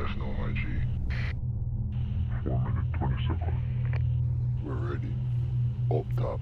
That's no my G. 4 minutes, 20 seconds. We're ready. Up top.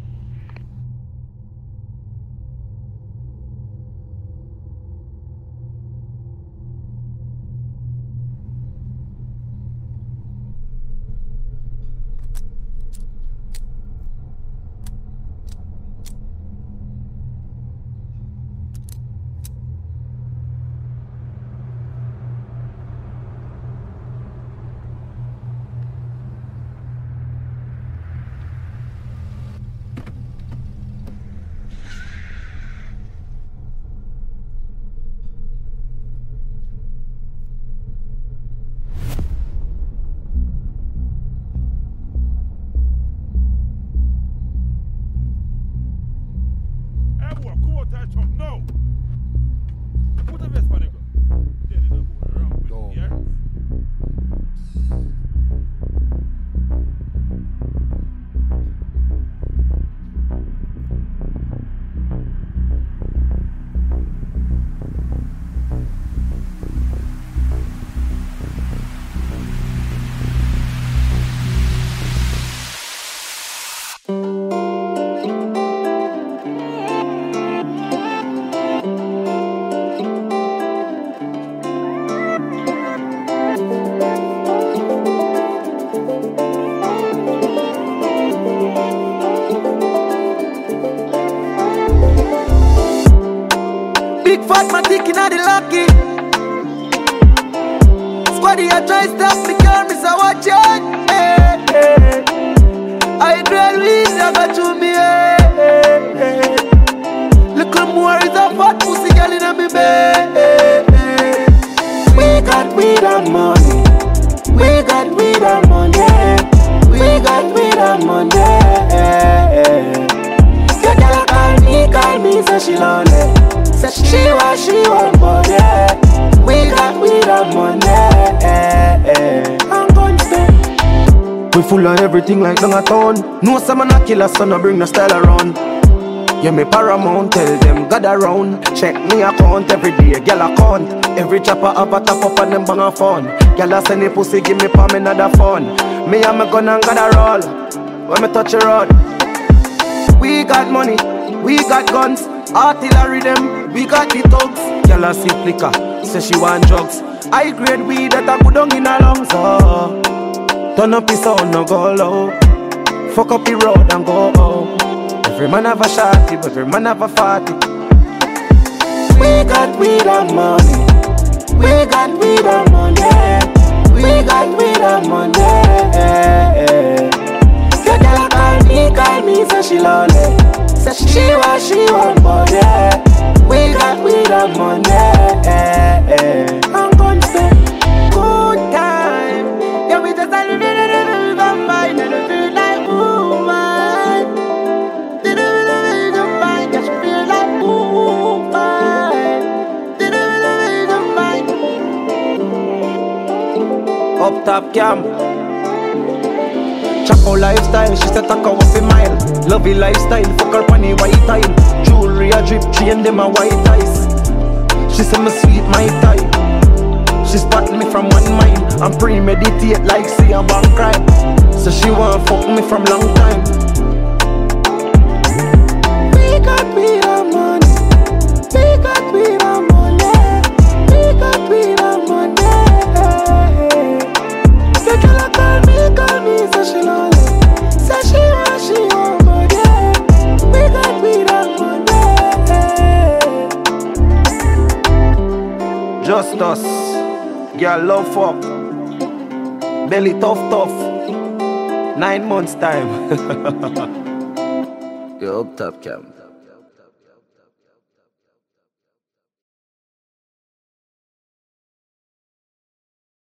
No! Put a vest on it. Big fat man thinking of the lucky. Squaddy I try stop me, girl, me so watch it. Hey, hey. I dread weed, I got to me. Hey, hey. Little more is a fat pussy girl in me bed. We got weed and money. We got weed and money. We got weed and money. Your girl call me, so she lonely. She want money. We got weed and money. I'm gonna stay. We full of everything like down a town. No some man a killer, so no bring no style around. Yeah, me paramount, tell them gather round. Check me account every day, girl account. Every chopper have a top up and them bang a phone. Girl a send the pussy, give me palm another phone. Me and my gun and gather roll. When me touch a road, we got money, we got guns. Artillery them, we got the thugs. Girl a sip liquor, say she want drugs. I grade weed that a good down in her lungs. Oh, turn up his sound, no go low. Fuck up the road and go home. Every man have a shotty, but every man have a fatty. We got weed and money. We got weed and money. We got weed and money. Your girl call me, so she lonely. Say she want money. We got weed and money. I'm gonna say good time. Yeah, we just a little vampire, and feel like woman. Little vampire, just feel like woman. Little vampire. Up top cam. Chaco lifestyle, she said talk off a mile. Lovey lifestyle, fuck her panny white tile. Jewelry a drip, chain them a white ice. She said me sweet my type. She spot me from 1 mile. I'm premeditate like say a bank crime. So she want fuck me from long time. We got weed and money. We got weed and money. We got weed and money. The girl call me, so she lonely. Say she want money. We got weed and money. Just us, girl love fuck. Belly tough. 9 months time. Yo, up top cam.